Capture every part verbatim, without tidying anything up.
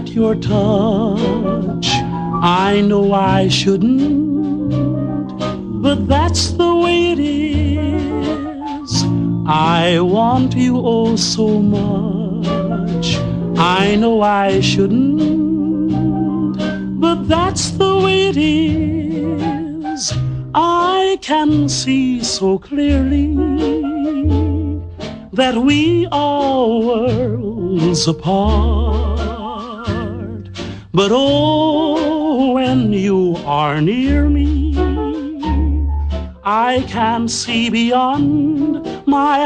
at your touch. I know I shouldn't, but that's the way it is. I want you oh so much. I know I shouldn't, but that's the way it is. I can see so clearly that we are worlds apart. But oh, when you are near me, I can see beyond my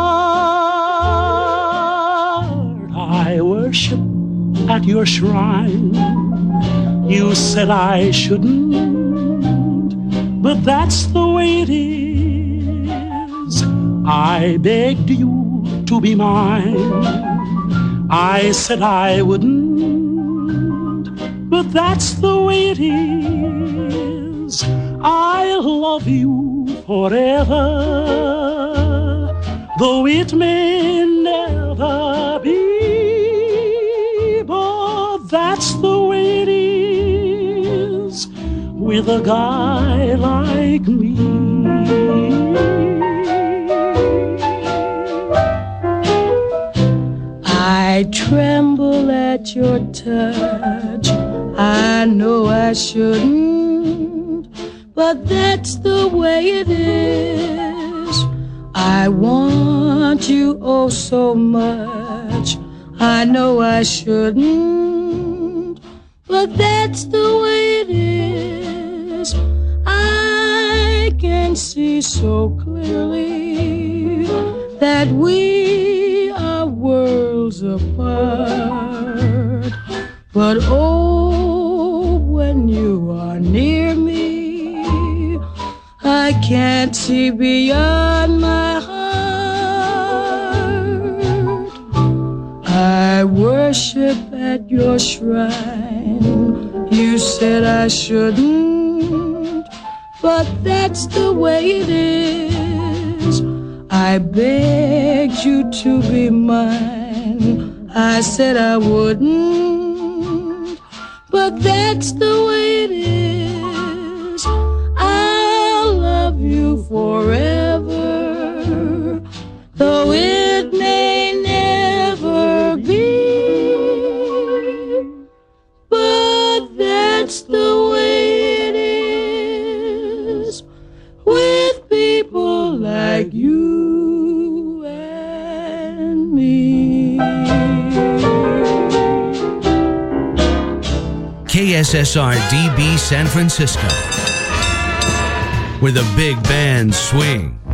heart. I worship at your shrine. You said I shouldn't, but that's the way it is. I begged you to be mine. I said I wouldn't, but that's the way it is. I'll love you forever, though it may never be. But that's the way it is with a guy like me. I tremble at your touch. I know I shouldn't, but that's the way it is. I want you oh so much. I know I shouldn't, but that's the way it is. I can see so clearly that we are worlds apart. But oh, when you are near me, I can't see beyond my heart. I worship at your shrine. You said I shouldn't, but that's the way it is. I begged you to be mine. I said I wouldn't, but that's the way it is. I'll love you forever, though it may never be. But that's the way it is with people like you and me. K S S R D B San Francisco, where the big bands swing.